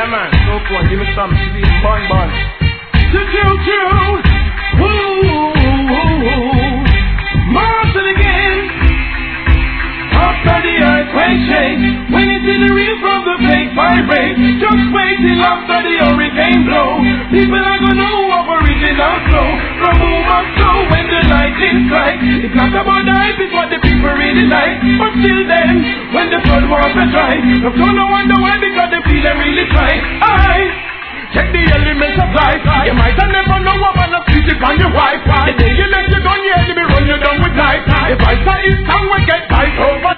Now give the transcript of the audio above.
Yeah, man. So cool. Give me some. She be bun. Martin again. After the earthquake shake, when you see the real from the fake vibrate, just wait till after the hurricane blow. People are gonna know of original flow. From whom up flow when the lightning strike. It's not about the hype, it's what the people really like. But still then, when the flood water dry, the flood no wonder why, because they feel they really try. Check the elements of life. You might have never know about the physics on your wife. The day you let your gun, you be run you down with knife. If I say it's time, we get tight over.